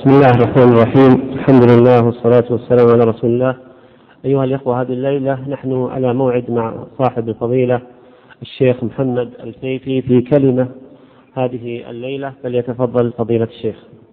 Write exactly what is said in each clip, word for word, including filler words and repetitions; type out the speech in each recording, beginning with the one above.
بسم الله الرحمن الرحيم. الحمد لله والصلاة والسلام على رسول الله. أيها الإخوة، هذه الليلة نحن على موعد مع صاحب الفضيلة الشيخ محمد الفيفي في كلمة هذه الليلة، فليتفضل فضيلة الشيخ.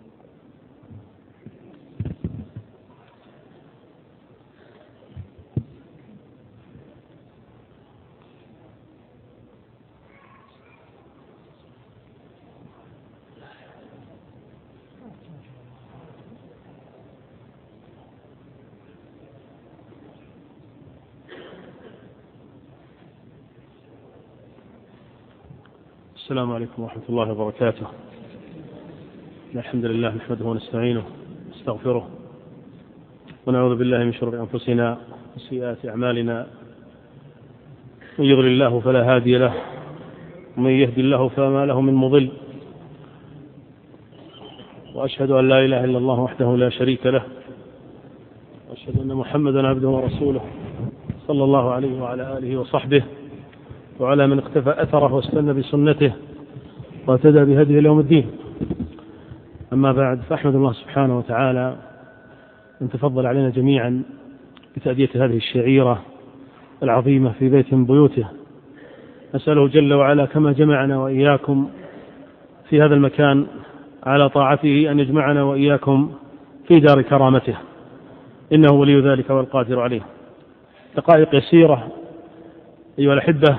السلام عليكم ورحمة الله وبركاته. الحمد لله نحمده ونستعينه ونستغفره ونعوذ بالله من شرور أنفسنا وسيئات أعمالنا. من يضلل الله فلا هادي له ومن يهدي الله فما له من مضل، وأشهد أن لا إله إلا الله وحده لا شريك له، وأشهد أن محمدا عبده ورسوله صلى الله عليه وعلى آله وصحبه وعلى من اقتفى أثره واستنى بسنته واهتدى بهديه إلى يوم الدين. أما بعد، فأحمد الله سبحانه وتعالى أن تفضل علينا جميعا بتأدية هذه الشعيرة العظيمة في بيت من بيوته. أسأله جل وعلا كما جمعنا وإياكم في هذا المكان على طاعته أن يجمعنا وإياكم في دار كرامته، إنه ولي ذلك والقادر عليه. دقائق يسيرة أيها الأحبة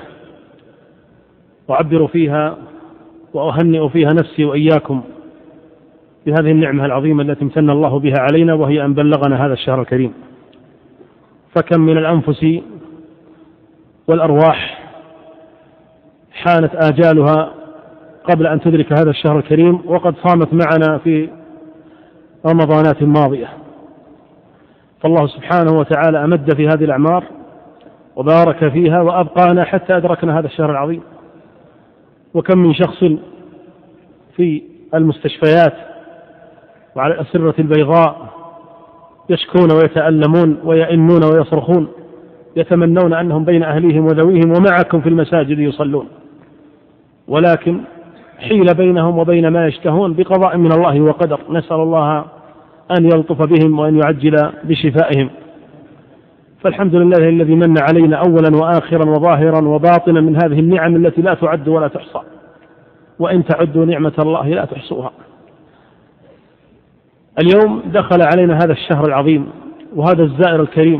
أعبر فيها وأهنئ فيها نفسي وإياكم بهذه النعمة العظيمة التي امتن الله بها علينا، وهي أن بلغنا هذا الشهر الكريم. فكم من الأنفس والأرواح حانت آجالها قبل أن تدرك هذا الشهر الكريم، وقد صامت معنا في رمضانات ماضية. فالله سبحانه وتعالى أمد في هذه الأعمار وبارك فيها وأبقانا حتى أدركنا هذا الشهر العظيم. وكم من شخص في المستشفيات وعلى الأسرة البيضاء يشكون ويتألمون ويئنون ويصرخون، يتمنون أنهم بين أهليهم وذويهم ومعكم في المساجد يصلون، ولكن حيل بينهم وبين ما يشتهون بقضاء من الله وقدر. نسأل الله أن يلطف بهم وأن يعجل بشفائهم. فالحمد لله الذي من علينا أولا وآخرا وظاهرا وباطنا من هذه النعم التي لا تعد ولا تحصى، وإن تعدوا نعمة الله لا تحصوها. اليوم دخل علينا هذا الشهر العظيم وهذا الزائر الكريم،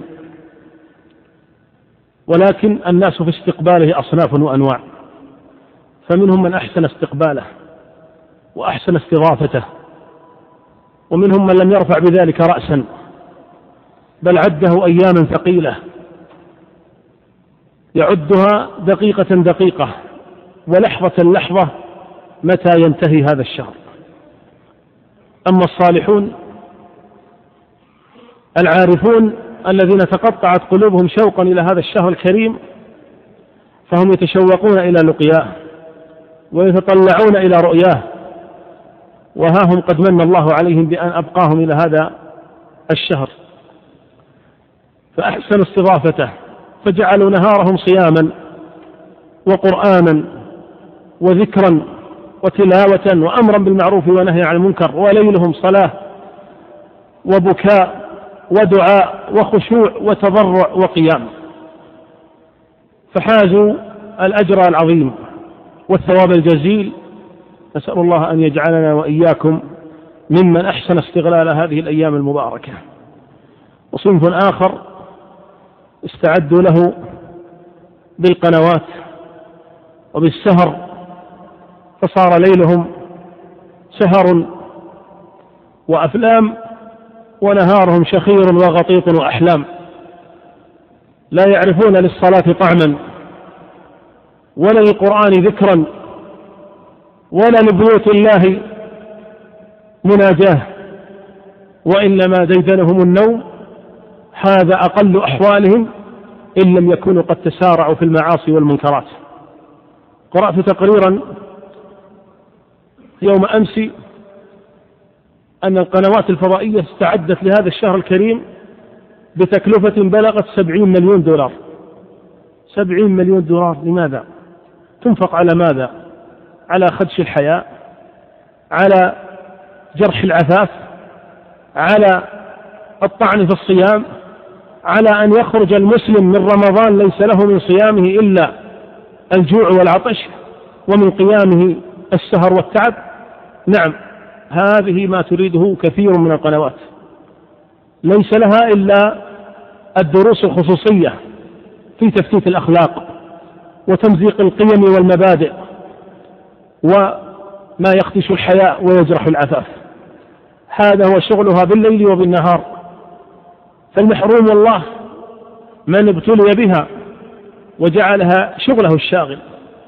ولكن الناس في استقباله أصناف وأنواع. فمنهم من أحسن استقباله وأحسن استضافته، ومنهم من لم يرفع بذلك رأسا بل عده أياما ثقيلة يعدها دقيقة دقيقة ولحظة لحظة متى ينتهي هذا الشهر. أما الصالحون العارفون الذين تقطعت قلوبهم شوقا إلى هذا الشهر الكريم، فهم يتشوقون إلى لقياه ويتطلعون إلى رؤياه، وها هم قد من الله عليهم بأن أبقاهم إلى هذا الشهر فأحسن استضافته، فجعلوا نهارهم صياما وقرآنا وذكرا وتلاوة وأمرا بالمعروف ونهي عن المنكر، وليلهم صلاة وبكاء ودعاء وخشوع وتضرع وقيام، فحازوا الأجر العظيم والثواب الجزيل. نسأل الله أن يجعلنا وإياكم ممن أحسن استغلال هذه الأيام المباركة. وصنف آخر استعدوا له بالقنوات وبالسهر، فصار ليلهم سهر وأفلام ونهارهم شخير وغطيط وأحلام، لا يعرفون للصلاة طعما ولا للقرآن ذكرا ولا لبيوت الله مناجاه، وإنما ديدنهم النوم. هذا أقل أحوالهم إن لم يكونوا قد تسارعوا في المعاصي والمنكرات. قرأت تقريرا يوم أمس أن القنوات الفضائية استعدت لهذا الشهر الكريم بتكلفة بلغت سبعين مليون دولار. سبعين مليون دولار لماذا؟ تنفق على ماذا؟ على خدش الحياة، على جرح العفاف، على الطعن في الصيام، على أن يخرج المسلم من رمضان ليس له من صيامه إلا الجوع والعطش ومن قيامه السهر والتعب. نعم، هذه ما تريده كثير من القنوات، ليس لها إلا الدروس الخصوصية في تفتيت الأخلاق وتمزيق القيم والمبادئ وما يخدش الحياء ويجرح العفاف. هذا هو شغلها بالليل وبالنهار. فالمحروم والله من ابتلي بها وجعلها شغله الشاغل.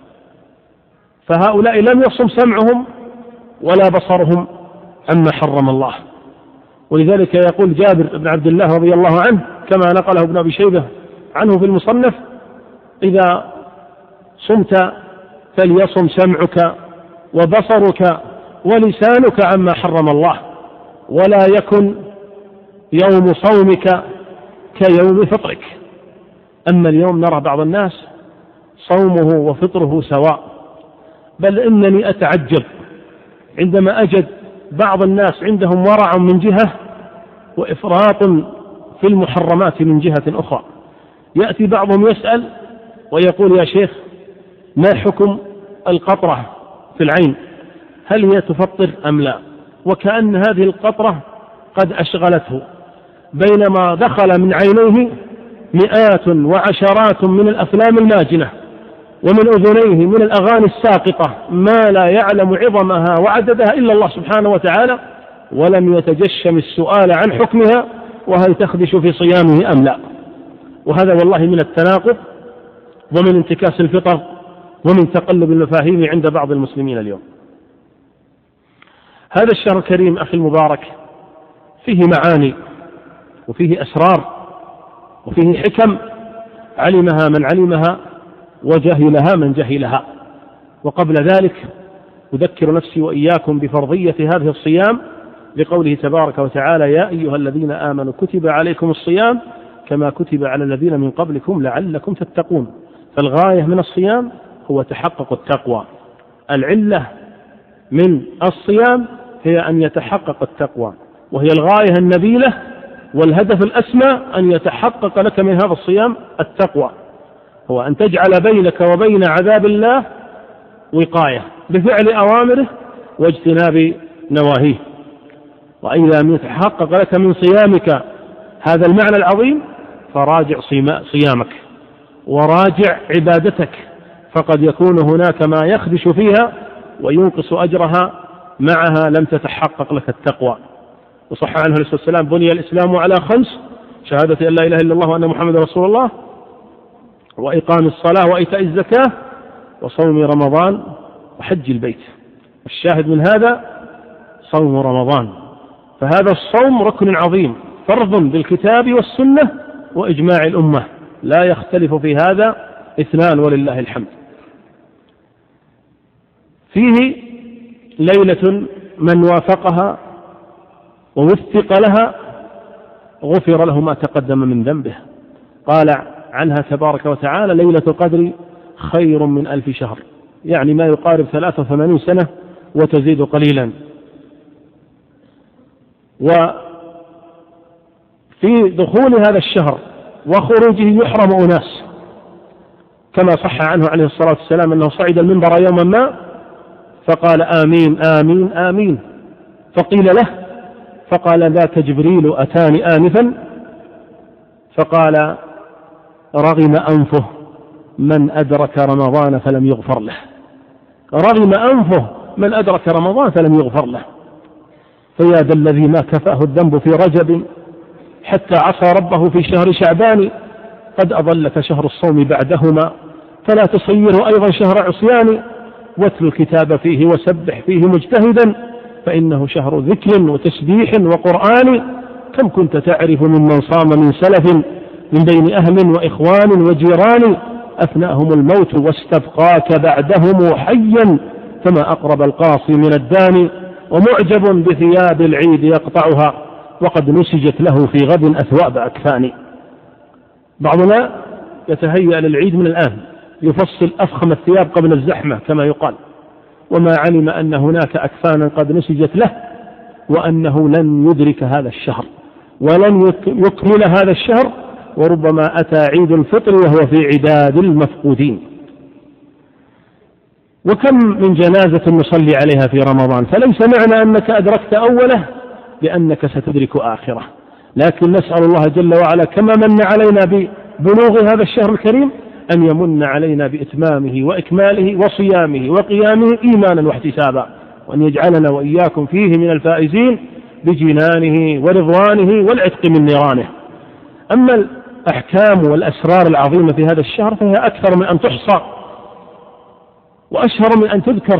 فهؤلاء لم يصم سمعهم ولا بصرهم عما حرم الله. ولذلك يقول جابر بن عبد الله رضي الله عنه كما نقله ابن أبي شيبة عنه في المصنف: إذا صمت فليصم سمعك وبصرك ولسانك عما حرم الله، ولا يكن يوم صومك كيوم فطرك. أما اليوم نرى بعض الناس صومه وفطره سواء، بل إنني أتعجب عندما أجد بعض الناس عندهم ورع من جهة وإفراط في المحرمات من جهة أخرى. يأتي بعضهم يسأل ويقول: يا شيخ، ما حكم القطرة في العين؟ هل هي تفطر أم لا؟ وكأن هذه القطرة قد أشغلته، بينما دخل من عينيه مئات وعشرات من الأفلام الماجنة، ومن أذنيه من الأغاني الساقطة ما لا يعلم عظمها وعددها إلا الله سبحانه وتعالى، ولم يتجشم السؤال عن حكمها وهل تخدش في صيامه أم لا. وهذا والله من التناقض ومن انتكاس الفطر ومن تقلب المفاهيم عند بعض المسلمين اليوم. هذا الشهر الكريم أخي المبارك فيه معاني وفيه أسرار وفيه حكم علمها من علمها وجهلها من جهلها. وقبل ذلك أذكر نفسي وإياكم بفرضية هذه الصيام لقوله تبارك وتعالى: يا أيها الذين آمنوا كتب عليكم الصيام كما كتب على الذين من قبلكم لعلكم تتقون. فالغاية من الصيام هو تحقق التقوى. العلة من الصيام هي أن يتحقق التقوى، وهي الغاية النبيلة والهدف الأسمى أن يتحقق لك من هذا الصيام التقوى، هو أن تجعل بينك وبين عذاب الله وقاية بفعل أوامره واجتناب نواهيه. وإذا لم يتحقق لك من صيامك هذا المعنى العظيم فراجع صيامك وراجع عبادتك، فقد يكون هناك ما يخدش فيها وينقص أجرها معها لم تتحقق لك التقوى. وصح عنه عليه الصلاة والسلام: بني الإسلام على خمس: شهادة أن لا إله إلا الله وأن محمد رسول الله، وإقام الصلاة وإيتاء الزكاة، وصوم رمضان وحج البيت. الشاهد من هذا صوم رمضان. فهذا الصوم ركن عظيم فرض بالكتاب والسنة وإجماع الأمة، لا يختلف في هذا اثنان ولله الحمد. فيه ليلة من وافقها ووفق لها غفر له ما تقدم من ذنبه. قال عنها تبارك وتعالى: ليلة القدر خير من ألف شهر، يعني ما يقارب ثلاثة وثمانين سنة وتزيد قليلا. وفي دخول هذا الشهر وخروجه يحرم أناس، كما صح عنه عليه الصلاة والسلام أنه صعد المنبر يوما ما فقال: آمين آمين آمين، فقيل له فقال: ذاك جبريل أتاني آنفا فقال: رغم أنفه من أدرك رمضان فلم يغفر له. رغم أنفه من أدرك رمضان فلم يغفر له. فيا ذا الذي ما كفاه الذنب في رجب حتى عصى ربه في شهر شعبان، قد أضلك شهر الصوم بعدهما فلا تصيره أيضا شهر عصيان، واتل الكتاب فيه وسبح فيه مجتهدا فإنه شهر ذكر وتسبيح وقرآن. كم كنت تعرف ممن صام من سلف من بين أهل وإخوان وجيران، أفناهم الموت واستبقاك بعدهم حيا، فما أقرب القاصي من الداني، ومعجب بثياب العيد يقطعها وقد نسجت له في غد أثواب أكفان. بعضنا يتهيأ للعيد من الآن، يفصل أفخم الثياب قبل الزحمة كما يقال، وما علم أن هناك أكفانا قد نسجت له وأنه لن يدرك هذا الشهر ولن يكمل هذا الشهر، وربما أتى عيد الفطر وهو في عداد المفقودين. وكم من جنازة نصلي عليها في رمضان، فليس معنى أنك أدركت أوله بأنك ستدرك آخره، لكن نسأل الله جل وعلا كما من علينا ببلوغ هذا الشهر الكريم أن يمن علينا بإتمامه وإكماله وصيامه وقيامه إيمانا واحتسابا، وأن يجعلنا وإياكم فيه من الفائزين بجنانه ورضوانه والعتق من نيرانه. أما الأحكام والأسرار العظيمة في هذا الشهر فهي أكثر من أن تحصى وأشهر من أن تذكر.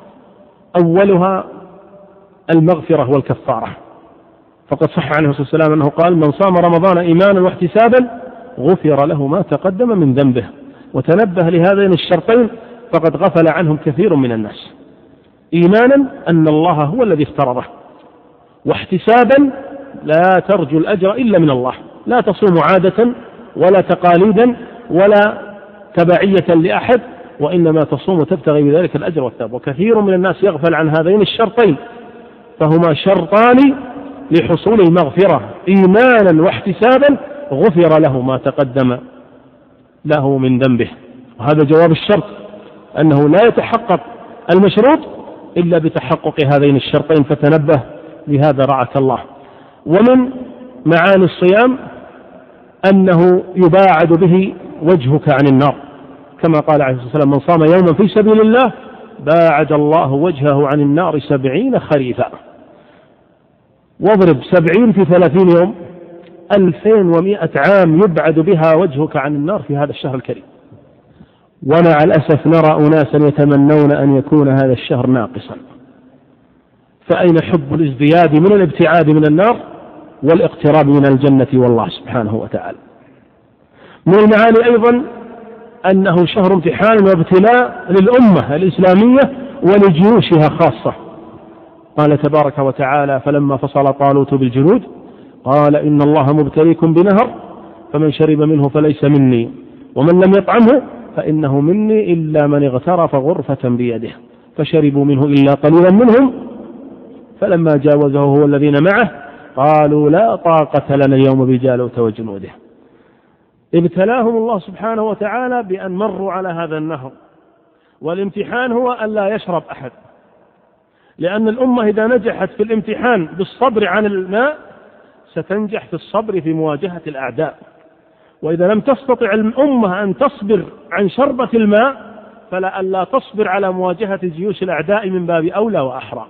أولها المغفرة والكفارة، فقد صح عنه صلى الله عليه وسلم أنه قال: من صام رمضان إيمانا واحتسابا غفر له ما تقدم من ذنبه. وتنبه لهذين الشرطين فقد غفل عنهم كثير من الناس. إيمانا أن الله هو الذي افترضه، واحتسابا لا ترجو الأجر إلا من الله، لا تصوم عادة ولا تقاليدا ولا تبعية لأحد، وإنما تصوم وتبتغي بذلك الأجر والثواب. وكثير من الناس يغفل عن هذين الشرطين، فهما شرطان لحصول المغفرة: إيمانا واحتسابا غفر له ما تقدم له من ذنبه. وهذا جواب الشرط، أنه لا يتحقق المشروط إلا بتحقق هذين الشرطين، فتنبه لهذا رعاك الله. ومن معاني الصيام أنه يباعد به وجهك عن النار، كما قال عليه الصلاة والسلام: من صام يوما في سبيل الله باعد الله وجهه عن النار سبعين خريفا. واضرب سبعين في ثلاثين يوم، ألفين ومائة عام يبعد بها وجهك عن النار في هذا الشهر الكريم. ومع الأسف نرى أناسا يتمنون أن يكون هذا الشهر ناقصا، فأين حب الازدياد من الابتعاد من النار والاقتراب من الجنة والله سبحانه وتعالى. من المعاني أيضا أنه شهر امتحان وابتلاء للأمة الإسلامية ولجيوشها خاصة. قال تبارك وتعالى: فلما فصل طالوت بالجنود قال إن الله مبتليكم بنهر فمن شرب منه فليس مني ومن لم يطعمه فإنه مني إلا من اغترف غرفة بيده فشربوا منه إلا قليلا منهم فلما جاوزه هو الذين معه قالوا لا طاقة لنا اليوم بجالوت وجنوده. ابتلاهم الله سبحانه وتعالى بأن مروا على هذا النهر، والامتحان هو أن لا يشرب أحد، لأن الأمة إذا نجحت في الامتحان بالصبر عن الماء ستنجح في الصبر في مواجهة الأعداء، وإذا لم تستطع الأمة أن تصبر عن شربة الماء فلا ألا تصبر على مواجهة جيوش الأعداء من باب أولى وأحرى.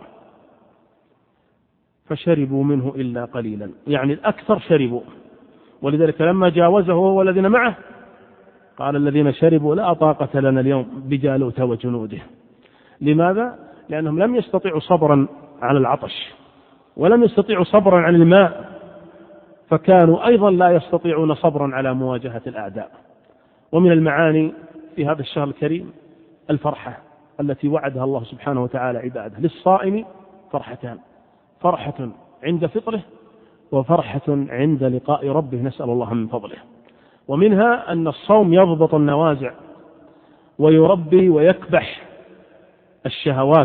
فشربوا منه إلا قليلا، يعني الأكثر شربوا، ولذلك لما جاوزه هو والذين معه قال الذين شربوا لا طاقة لنا اليوم بجالوت وجنوده. لماذا؟ لأنهم لم يستطيعوا صبرا على العطش ولم يستطيعوا صبرا عن الماء، فكانوا أيضا لا يستطيعون صبرا على مواجهة الأعداء. ومن المعاني في هذا الشهر الكريم الفرحة التي وعدها الله سبحانه وتعالى عباده. للصائم فرحتان: فرحة عند فطره وفرحة عند لقاء ربه، نسأل الله من فضله. ومنها أن الصوم يضبط النوازع ويربي ويكبح الشهوات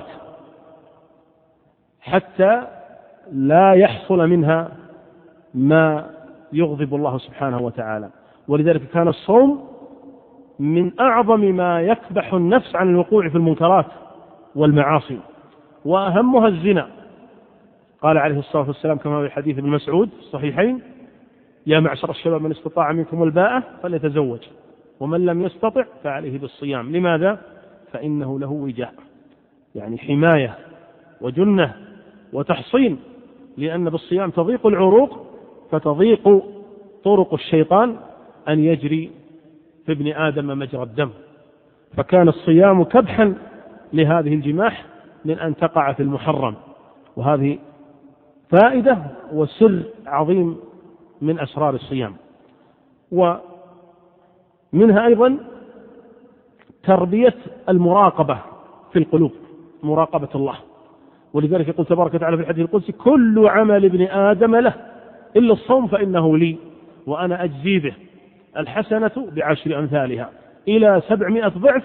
حتى لا يحصل منها ما يغضب الله سبحانه وتعالى. ولذلك كان الصوم من أعظم ما يكبح النفس عن الوقوع في المنكرات والمعاصي، وأهمها الزنا. قال عليه الصلاة والسلام كما في حديث ابن مسعود في الصحيحين: يا معشر الشباب من استطاع منكم الباءة فليتزوج ومن لم يستطع فعليه بالصيام. لماذا؟ فإنه له وجاء، يعني حماية وجنة وتحصين، لأن بالصيام تضيق العروق فتضيق طرق الشيطان أن يجري في ابن آدم مجرى الدم. فكان الصيام كبحا لهذه الجماح من أن تقع في المحرم. وهذه فائدة وسر عظيم من أسرار الصيام. ومنها أيضا تربية المراقبة في القلوب، مراقبة الله. ولذلك يقول تبارك وتعالى في الحديث القدسي: كل عمل ابن آدم له إلا الصوم فإنه لي وأنا أجزي به، الحسنة بعشر أمثالها إلى سبعمائة ضعف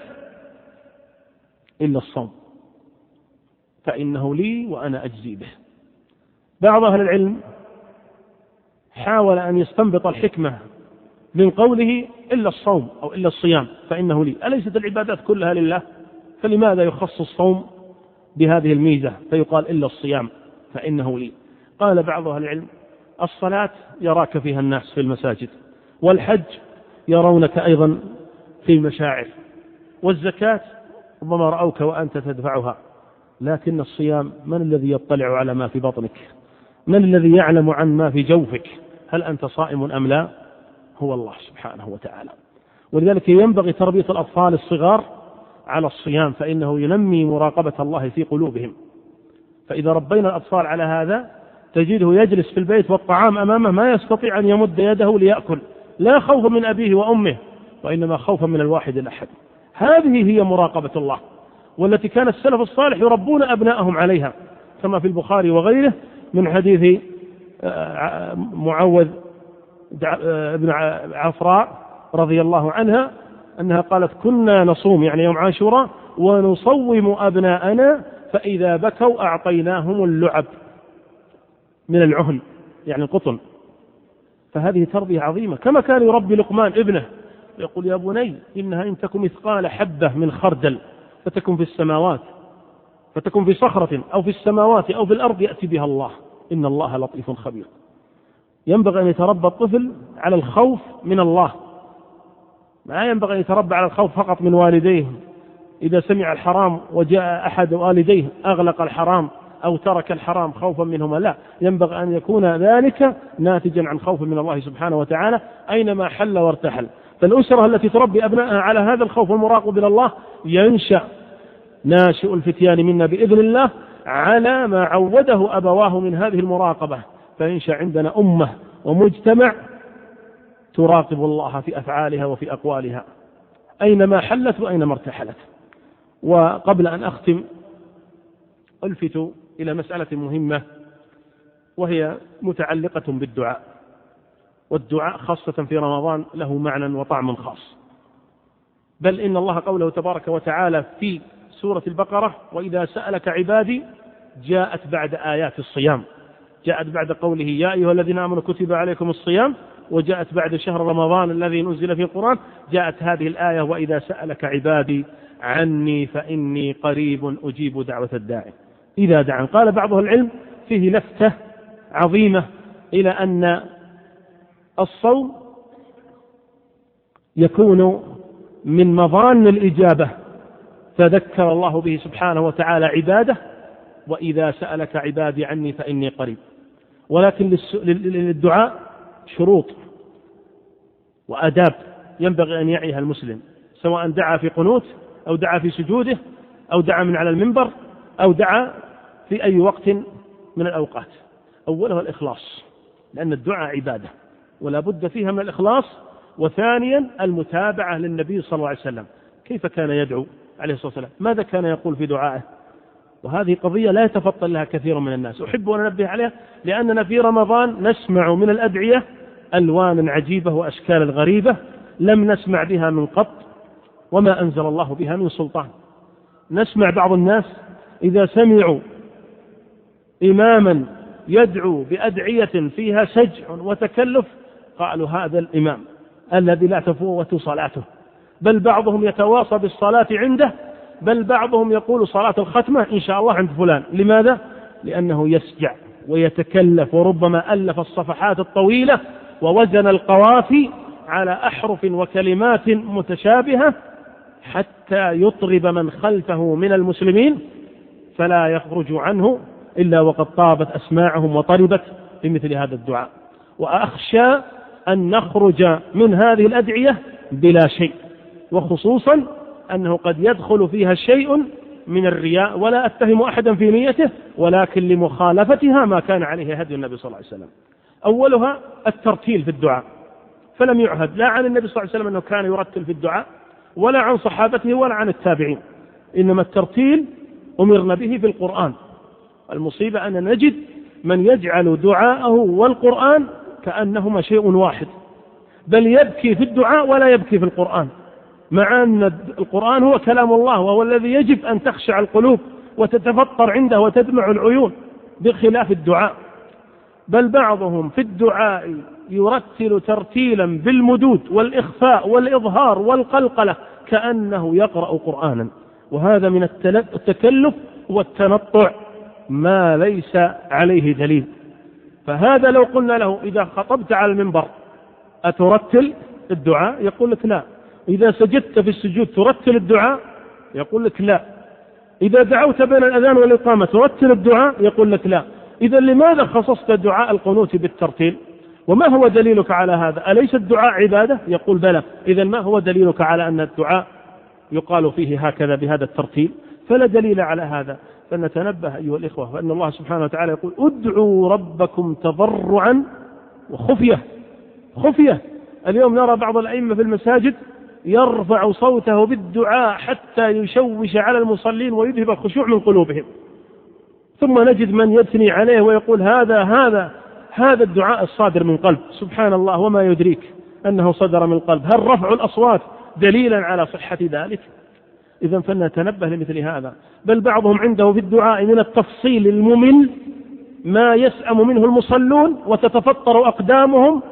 إلا الصوم فإنه لي وأنا أجزي به. بعض أهل العلم حاول أن يستنبط الحكمة من قوله إلا الصوم أو إلا الصيام فإنه لي، أليست العبادات كلها لله؟ فلماذا يخص الصوم بهذه الميزة فيقال إلا الصيام فإنه لي؟ قال بعض أهل العلم الصلاة يراك فيها الناس في المساجد، والحج يرونك أيضا في المشاعر، والزكاة ربما رأوك وأنت تدفعها، لكن الصيام من الذي يطلع على ما في بطنك؟ من الذي يعلم عن ما في جوفك؟ هل أنت صائم أم لا؟ هو الله سبحانه وتعالى. ولذلك ينبغي تربية الأطفال الصغار على الصيام، فإنه ينمي مراقبة الله في قلوبهم. فإذا ربينا الأطفال على هذا تجده يجلس في البيت والطعام أمامه ما يستطيع أن يمد يده ليأكل، لا خوفا من أبيه وأمه، وإنما خوفا من الواحد الأحد. هذه هي مراقبة الله، والتي كان السلف الصالح يربون أبناءهم عليها، كما في البخاري وغيره من حديث معوذ بن عفراء رضي الله عنها أنها قالت كنا نصوم يعني يوم عاشوراء ونصوم أبناءنا فإذا بكوا أعطيناهم اللعب من العهن يعني القطن. فهذه تربية عظيمة. كما كان يربي لقمان ابنه يقول يا بني إنها إن تكن مثقال حبة من خردل فتكن في السماوات فتكن في صخرة أو في السماوات أو في الأرض يأتي بها الله إن الله لطيف خبير. ينبغي أن يتربى الطفل على الخوف من الله، ما ينبغي أن يتربى على الخوف فقط من والديه، إذا سمع الحرام وجاء أحد والديه أغلق الحرام أو ترك الحرام خوفا منهما، لا، ينبغي أن يكون ذلك ناتجا عن خوف من الله سبحانه وتعالى أينما حل وارتحل. فالأسرة التي تربي أبنائها على هذا الخوف والمراقبة من الله ينشأ ناشئ الفتيان منا بإذن الله على ما عوده أبواه من هذه المراقبة، فينشأ عندنا أمة ومجتمع تراقب الله في أفعالها وفي أقوالها أينما حلت وأينما ارتحلت. وقبل أن أختم ألفت إلى مسألة مهمة وهي متعلقة بالدعاء، والدعاء خاصة في رمضان له معنى وطعم خاص، بل إن الله قوله تبارك وتعالى في سورة البقرة وإذا سألك عبادي جاءت بعد آيات الصيام، جاءت بعد قوله يا أيها الذين آمنوا كتب عليكم الصيام، وجاءت بعد شهر رمضان الذي نزل فيه القرآن جاءت هذه الآية وإذا سألك عبادي عني فإني قريب أجيب دعوة الداعي إذا دعان. قال بعض العلم فيه لفتة عظيمة إلى أن الصوم يكون من مظان الإجابة، فذكر الله به سبحانه وتعالى عباده وإذا سألك عبادي عني فإني قريب. ولكن للدعاء شروط وآداب ينبغي أن يعيها المسلم، سواء دعا في قنوت أو دعا في سجوده أو دعا من على المنبر أو دعا في أي وقت من الأوقات. أولها الإخلاص، لأن الدعاء عبادة ولا بد فيها من الإخلاص. وثانيا المتابعة للنبي صلى الله عليه وسلم، كيف كان يدعو عليه الصلاة والسلام، ماذا كان يقول في دعائه، وهذه قضية لا يتفطن لها كثير من الناس، أحب أن أنبه عليها لأننا في رمضان نسمع من الأدعية ألوان عجيبة وأشكال غريبة لم نسمع بها من قط وما أنزل الله بها من سلطان. نسمع بعض الناس إذا سمعوا إماما يدعو بأدعية فيها سجع وتكلف قالوا هذا الإمام الذي لا تفوت صلاته، بل بعضهم يتواصى بالصلاة عنده، بل بعضهم يقول صلاة الختمة إن شاء الله عند فلان. لماذا؟ لأنه يسجع ويتكلف، وربما ألف الصفحات الطويلة ووزن القوافي على أحرف وكلمات متشابهة حتى يطرب من خلفه من المسلمين فلا يخرج عنه إلا وقد طابت أسماعهم وطربت بمثل هذا الدعاء. وأخشى أن نخرج من هذه الأدعية بلا شيء، وخصوصا أنه قد يدخل فيها شيء من الرياء، ولا أتهم أحدا في نيته، ولكن لمخالفتها ما كان عليه هدي النبي صلى الله عليه وسلم. أولها الترتيل في الدعاء، فلم يعهد لا عن النبي صلى الله عليه وسلم أنه كان يرتل في الدعاء ولا عن صحابته ولا عن التابعين، إنما الترتيل أمرنا به في القرآن. المصيبة أن نجد من يجعل دعاءه والقرآن كأنهما شيء واحد، بل يبكي في الدعاء ولا يبكي في القرآن، مع أن القرآن هو كلام الله وهو الذي يجب أن تخشع القلوب وتتفطر عنده وتدمع العيون، بخلاف الدعاء بل بعضهم في الدعاء يرتل ترتيلا بالمدود والإخفاء والإظهار والقلقلة كأنه يقرأ قرآنا، وهذا من التكلف والتنطع ما ليس عليه دليل. فهذا لو قلنا له إذا خطبت على المنبر أترتل الدعاء؟ يقول لك لا. إذا سجدت في السجود ترتل الدعاء؟ يقول لك لا. إذا دعوت بين الأذان والإقامة ترتل الدعاء؟ يقول لك لا. إذا لماذا خصصت دعاء القنوت بالترتيل؟ وما هو دليلك على هذا؟ أليس الدعاء عبادة؟ يقول بلى. إذا ما هو دليلك على أن الدعاء يقال فيه هكذا بهذا الترتيل؟ فلا دليل على هذا. فلنتنبه أيها الإخوة فإن الله سبحانه وتعالى يقول ادعوا ربكم تضرعا وخفية. خفية. اليوم نرى بعض الأئمة في المساجد يرفع صوته بالدعاء حتى يشوش على المصلين ويذهب الخشوع من قلوبهم، ثم نجد من يثني عليه ويقول هذا هذا هذا الدعاء الصادر من قلب. سبحان الله، وما يدريك أنه صدر من قلب؟ هل رفع الأصوات دليلا على صحة ذلك؟ إذا فلنتنبه لمثل هذا. بل بعضهم عنده في الدعاء من التفصيل الممل ما يسأم منه المصلون وتتفطر أقدامهم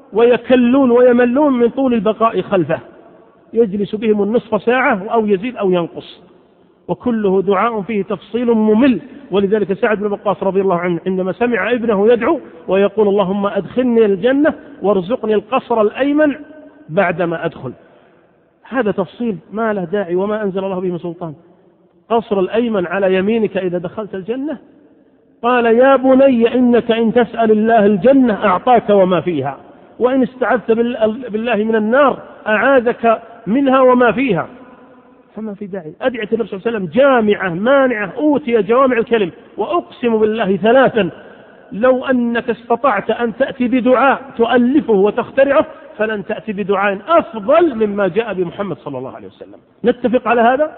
ويكلون ويملون من طول البقاء خلفه، يجلس بهم النصف ساعة أو يزيد أو ينقص، وكله دعاء فيه تفصيل ممل. ولذلك سعد بن وقاص رضي الله عنه عندما سمع ابنه يدعو ويقول اللهم أدخلني الجنة وارزقني القصر الأيمن بعدما أدخل، هذا تفصيل ما له داعي وما أنزل الله به من سلطان. قصر الأيمن على يمينك إذا دخلت الجنة؟ قال يا بني إنك إن تسأل الله الجنة أعطاك وما فيها، وإن استعذت بالله من النار أعاذك منها وما فيها. فما في داعي. أدعية النبي صلى الله عليه وسلم جامعة مانعة، أوتي جوامع الكلم. وأقسم بالله ثلاثا لو أنك استطعت أن تأتي بدعاء تؤلفه وتخترعه فلن تأتي بدعاء أفضل مما جاء بمحمد صلى الله عليه وسلم. نتفق على هذا؟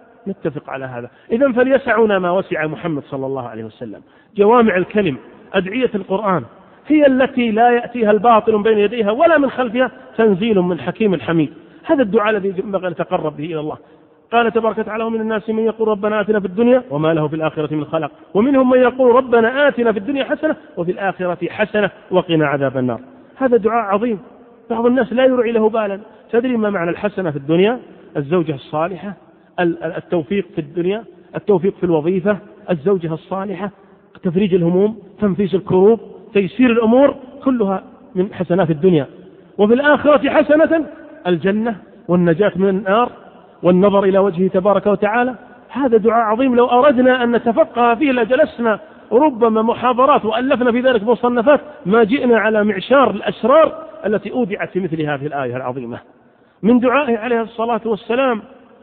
نتفق على هذا. إذن فليسعنا ما وسع محمد صلى الله عليه وسلم. جوامع الكلم، أدعية القرآن هي التي لا يأتيها الباطل من بين يديها ولا من خلفها، تنزيل من حكيم حميد. هذا الدعاء الذي ينبغي أن نتقرب به إلى الله. قال تبارك وتعالى ومن الناس من يقول ربنا آتنا في الدنيا وما له في الآخرة من خلاق، ومنهم من يقول ربنا آتنا في الدنيا حسنة وفي الآخرة حسنة وقنا عذاب النار. هذا دعاء عظيم، بعض الناس لا يرعي له بالا. تدري ما معنى الحسنة في الدنيا؟ الزوجة الصالحة، التوفيق في الدنيا، التوفيق في الوظيفة، الزوجة الصالحة، تفريج الهموم، تنفيس الكروب، تيسير الأمور، كلها من حسنات الدنيا. وفي الآخرة حسنة، الجنة والنجاة من النار والنظر إلى وجهه تبارك وتعالى. هذا دعاء عظيم لو أردنا أن نتفقه فيه لجلسنا ربما محاضرات وألفنا في ذلك مصنفات ما جئنا على معشار الأسرار التي أودعت في مثل هذه الآية العظيمة. من دعائه عليه الصلاة والسلام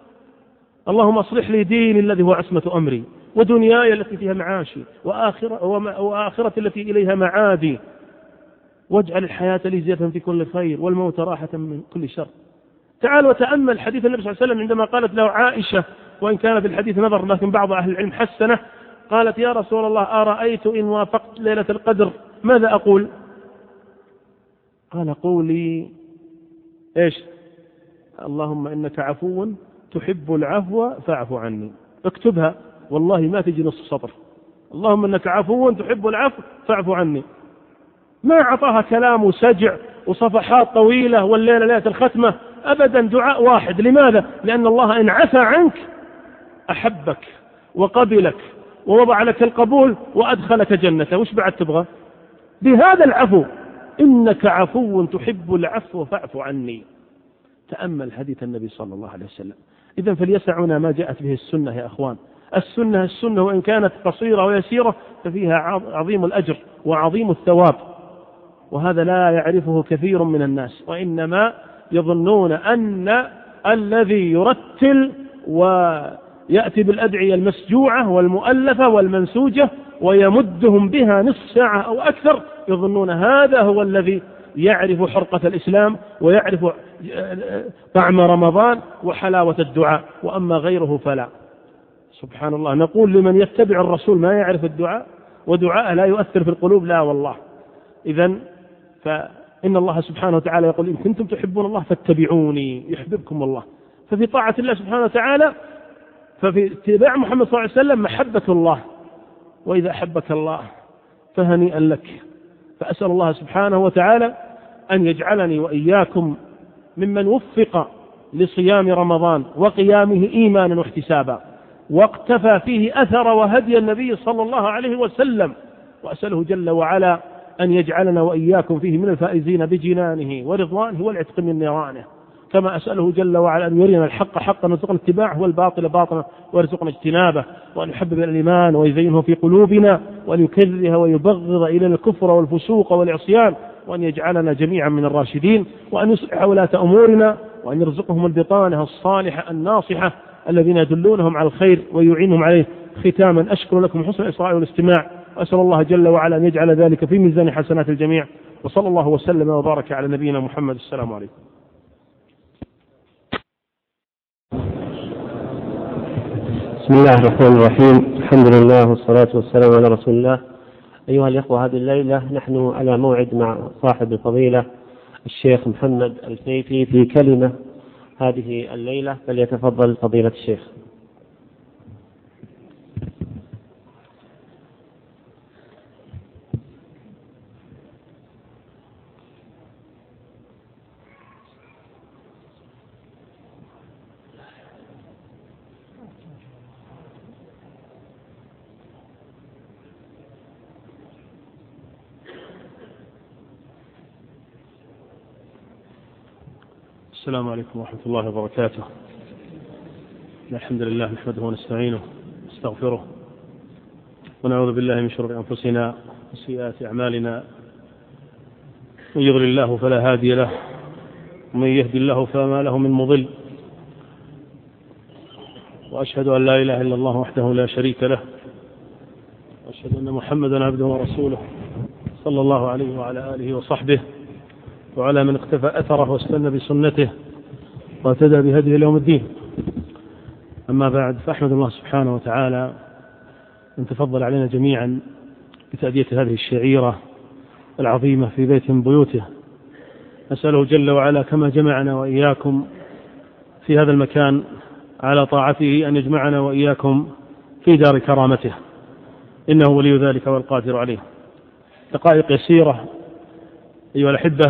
اللهم اصلح لي ديني الذي هو عصمة أمري، ودنياي التي فيها معاشي، وآخرة وآخرة التي إليها معادي، واجعل الحياة لي زيادة في كل خير والموت راحة من كل شر. تعال وتأمل حديث النبي صلى الله عليه وسلم عندما قالت له عائشة، وإن كان في الحديث نظر لكن بعض أهل العلم حسنه، قالت يا رسول الله أرأيت إن وافقت ليلة القدر ماذا أقول؟ قال قولي إيش؟ اللهم إنك عفو تحب العفو فاعف عني. اكتبها والله ما تجي نصف سطر. اللهم إنك عفو تحب العفو فاعف عني. ما عطاها كلام وسجع وصفحات طويلة والليلة ليلة الختمة، أبدا دعاء واحد. لماذا؟ لأن الله إن عفى عنك أحبك وقبلك ووضع لك القبول وأدخلك جنته. وش بعد تبغى؟ بهذا العفو إنك عفو تحب العفو فاعف عني. تأمل حديث النبي صلى الله عليه وسلم. إذن فليسعنا ما جاءت به السنة يا أخوان. السنة السنة وإن كانت قصيرة ويسيرة ففيها عظيم الأجر وعظيم الثواب، وهذا لا يعرفه كثير من الناس، وإنما يظنون أن الذي يرتل ويأتي بالأدعية المسجوعة والمؤلفة والمنسوجة ويمدهم بها نصف ساعة أو أكثر، يظنون هذا هو الذي يعرف حرقة الإسلام ويعرف طعم رمضان وحلاوة الدعاء، وأما غيره فلا. سبحان الله. نقول لمن يتبع الرسول ما يعرف الدعاء ودعاءه لا يؤثر في القلوب؟ لا والله. إذن فإن الله سبحانه وتعالى يقول إن كنتم تحبون الله فاتبعوني يحببكم الله. ففي طاعة الله سبحانه وتعالى، ففي اتباع محمد صلى الله عليه وسلم محبة الله، وإذا أحبك الله فهنيئا لك. فأسأل الله سبحانه وتعالى أن يجعلني وإياكم ممن وفق لصيام رمضان وقيامه إيمانا واحتسابا واقتفى فيه أثر وهدي النبي صلى الله عليه وسلم، وأسأله جل وعلا أن يجعلنا وإياكم فيه من الفائزين بجنانه ورضوانه والعتق من نيرانه، كما أسأله جل وعلا أن يرينا الحق حقا وارزقنا اتباعه والباطل باطلا وارزقنا اجتنابه، وأن يحبب الإيمان ويزينه في قلوبنا، وأن يكره ويبغض إلى الكفر والفسوق والعصيان، وأن يجعلنا جميعا من الراشدين، وأن يصلح ولاة أمورنا، وأن يرزقهم البطانة الصالحة الناصحة الذين يدلونهم على الخير ويعينهم عليه. ختاما أشكر لكم حسن الإصغاء والاستماع، وأسأل الله جل وعلا أن يجعل ذلك في ميزان حسنات الجميع، وصلى الله وسلم وبارك على نبينا محمد. السلام عليكم. بسم الله الرحمن الرحيم. الحمد لله والصلاة والسلام على رسول الله. أيها الإخوة، هذه الليلة نحن على موعد مع صاحب الفضيلة الشيخ محمد الفيفي في كلمة هذه الليلة، فليتفضل فضيلة الشيخ. السلام عليكم ورحمة الله وبركاته. الحمد لله نحمده ونستعينه ونستغفره ونعوذ بالله من شرور أنفسنا وسيئات أعمالنا، من يضلل الله فلا هادي له ومن يهدي الله فما له من مضل، وأشهد أن لا إله إلا الله وحده لا شريك له، وأشهد أن محمدا عبده ورسوله صلى الله عليه وعلى آله وصحبه وعلى من اقتفى أثره واستنى بسنته واهتدى بهديه يوم الدين. أما بعد، فأحمد الله سبحانه وتعالى أن تفضل علينا جميعا بتأدية هذه الشعيرة العظيمة في بيت من بيوته. أسأله جل وعلا كما جمعنا وإياكم في هذا المكان على طاعته أن يجمعنا وإياكم في دار كرامته، إنه ولي ذلك والقادر عليه. دقائق يسيرة أيها الأحبة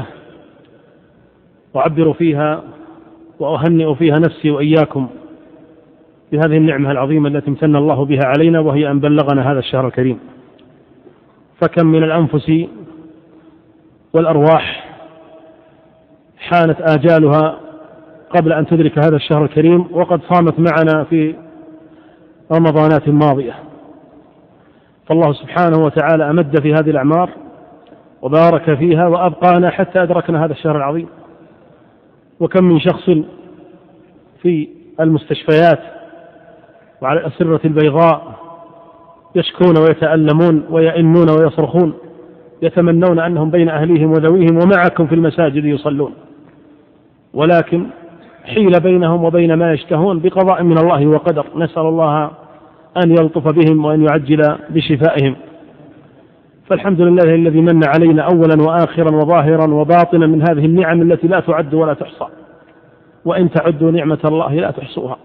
أعبر فيها وأهنئ فيها نفسي وإياكم بهذه النعمة العظيمة التي امتن الله بها علينا، وهي أن بلغنا هذا الشهر الكريم. فكم من الأنفس والأرواح حانت آجالها قبل أن تدرك هذا الشهر الكريم، وقد صامت معنا في رمضانات ماضية، فالله سبحانه وتعالى أمد في هذه الأعمار وبارك فيها وأبقانا حتى أدركنا هذا الشهر العظيم. وكم من شخص في المستشفيات وعلى الأسرة البيضاء يشكون ويتألمون ويئنون ويصرخون، يتمنون أنهم بين أهليهم وذويهم ومعكم في المساجد يصلون، ولكن حيل بينهم وبين ما يشتهون بقضاء من الله وقدر. نسأل الله أن يلطف بهم وأن يعجل بشفائهم. فالحمد لله الذي من علينا أولا وآخرا وظاهرا وباطنا من هذه النعم التي لا تعد ولا تحصى، وإن تعدوا نعمة الله لا تحصوها.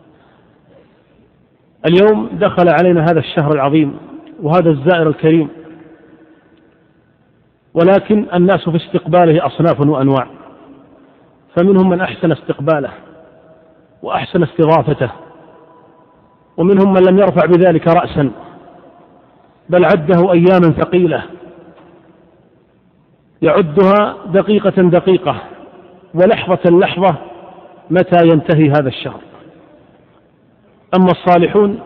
اليوم دخل علينا هذا الشهر العظيم وهذا الزائر الكريم، ولكن الناس في استقباله أصناف وأنواع، فمنهم من أحسن استقباله وأحسن استضافته، ومنهم من لم يرفع بذلك رأسا بل عده أياما ثقيلة يعدها دقيقة دقيقة ولحظة لحظة متى ينتهي هذا الشهر. أما الصالحون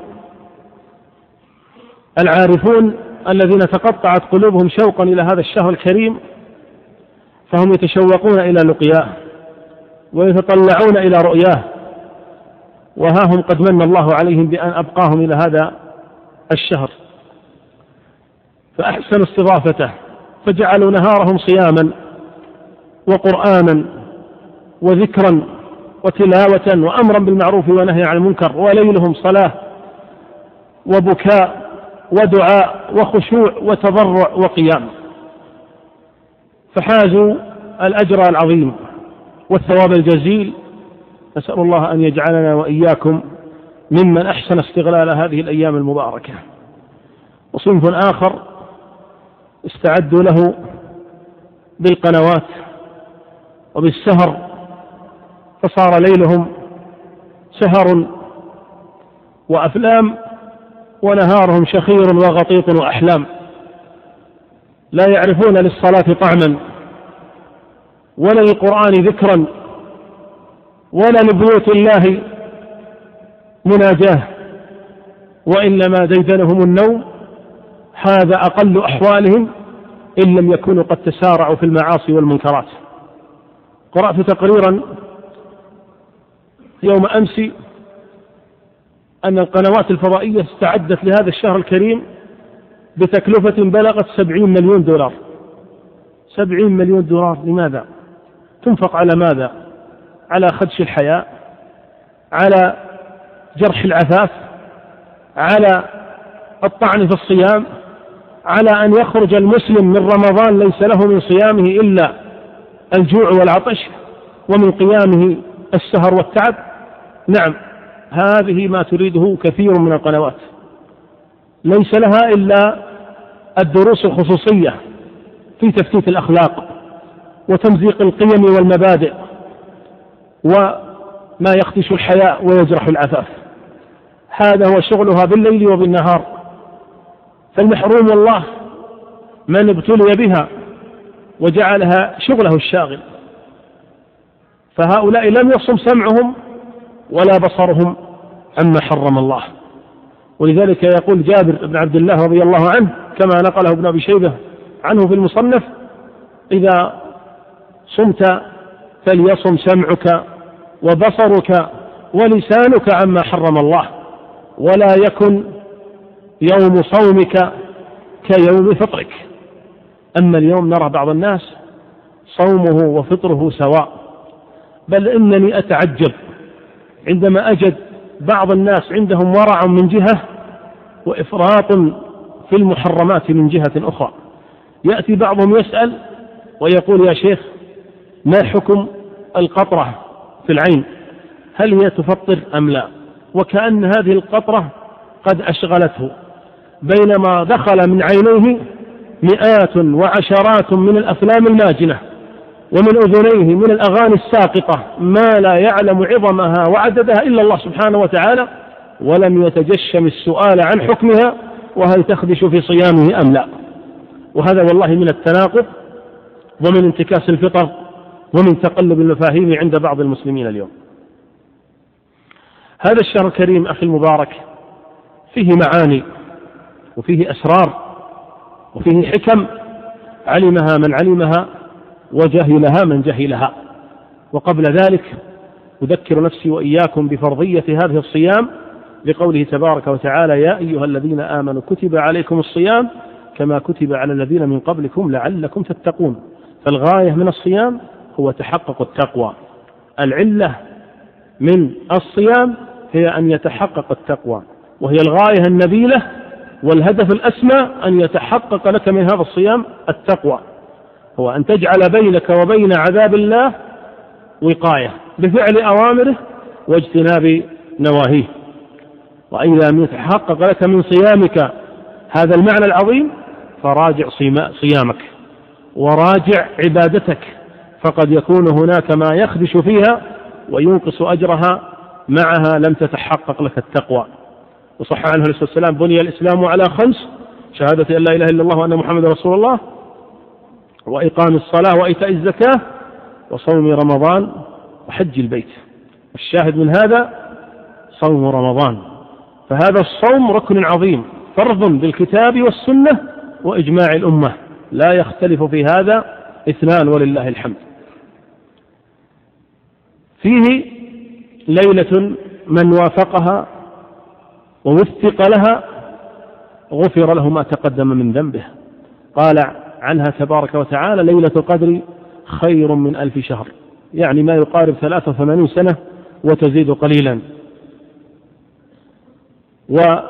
العارفون الذين تقطعت قلوبهم شوقا إلى هذا الشهر الكريم، فهم يتشوقون إلى لقياه ويتطلعون إلى رؤياه، وها هم قد من الله عليهم بأن أبقاهم إلى هذا الشهر فأحسن استضافته، فجعلوا نهارهم صياما وقرآنا وذكرا وتلاوة وأمرا بالمعروف ونهي عن المنكر، وليلهم صلاة وبكاء ودعاء وخشوع وتضرع وقيام، فحازوا الأجر العظيم والثواب الجزيل. نسأل الله أن يجعلنا وإياكم ممن أحسن استغلال هذه الأيام المباركة. وصنف آخر استعدوا له بالقنوات وبالسهر، فصار ليلهم سهر وأفلام، ونهارهم شخير وغطيط وأحلام، لا يعرفون للصلاة طعما ولا للقرآن ذكرا ولا لبيوت الله مناجاه، وإنما ديدنهم النوم. هذا أقل أحوالهم إن لم يكونوا قد تسارعوا في المعاصي والمنكرات. قرأت تقريرا يوم أمس أن القنوات الفضائية استعدت لهذا الشهر الكريم بتكلفة بلغت سبعين مليون دولار. سبعين مليون دولار لماذا؟ تنفق على ماذا؟ على خدش الحياء، على جرح العفاف، على الطعن في الصيام، على أن يخرج المسلم من رمضان ليس له من صيامه إلا الجوع والعطش، ومن قيامه السهر والتعب. نعم، هذه ما تريده كثير من القنوات، ليس لها إلا الدروس الخصوصية في تفتيت الأخلاق وتمزيق القيم والمبادئ وما يخدش الحياء ويجرح العفاف. هذا هو شغلها بالليل وبالنهار. فالمحروم والله من ابتلي بها وجعلها شغله الشاغل، فهؤلاء لم يصم سمعهم ولا بصرهم عما حرم الله. ولذلك يقول جابر بن عبد الله رضي الله عنه كما نقله ابن أبي شيبة عنه في المصنف: إذا صمت فليصم سمعك وبصرك ولسانك عما حرم الله، ولا يكن يوم صومك كيوم فطرك. أما اليوم نرى بعض الناس صومه وفطره سواء، بل إنني أتعجب عندما أجد بعض الناس عندهم ورع من جهة وإفراط في المحرمات من جهة أخرى. يأتي بعضهم يسأل ويقول: يا شيخ، ما حكم القطرة في العين؟ هل هي تفطر أم لا؟ وكأن هذه القطرة قد أشغلته، بينما دخل من عينيه مئات وعشرات من الأفلام الماجنة، ومن أذنيه من الأغاني الساقطة ما لا يعلم عظمها وعددها إلا الله سبحانه وتعالى، ولم يتجشم السؤال عن حكمها وهل تخدش في صيامه أم لا. وهذا والله من التناقض ومن انتكاس الفطر ومن تقلب المفاهيم عند بعض المسلمين اليوم. هذا الشهر الكريم أخي المبارك فيه معاني وفيه أسرار وفيه حكم علمها من علمها وجهلها من جهلها. وقبل ذلك أذكر نفسي وإياكم بفرضية هذه الصيام لقوله تبارك وتعالى: يا أيها الذين آمنوا كتب عليكم الصيام كما كتب على الذين من قبلكم لعلكم تتقون. فالغاية من الصيام هو تحقق التقوى. العلة من الصيام هي أن يتحقق التقوى، وهي الغاية النبيلة والهدف الأسمى أن يتحقق لك من هذا الصيام التقوى، هو أن تجعل بينك وبين عذاب الله وقاية بفعل أوامره واجتناب نواهيه. وإذا لم يتحقق لك من صيامك هذا المعنى العظيم فراجع صيامك وراجع عبادتك، فقد يكون هناك ما يخدش فيها وينقص أجرها معها لم تتحقق لك التقوى. وصح عنه عليه الصلاة والسلام: بني الإسلام على خمس: شهادة أن لا إله إلا الله وأن محمد رسول الله، وإقام الصلاة وإيتاء الزكاة، وصوم رمضان وحج البيت. الشاهد من هذا صوم رمضان. فهذا الصوم ركن عظيم فرض بالكتاب والسنة وإجماع الأمة، لا يختلف في هذا اثنان ولله الحمد. فيه ليلة من وافقها ووفق لها غفر له ما تقدم من ذنبه. قال عنها تبارك وتعالى: ليلة القدر خير من ألف شهر، يعني ما يقارب ثلاثة وثمانين سنة وتزيد قليلا. وفي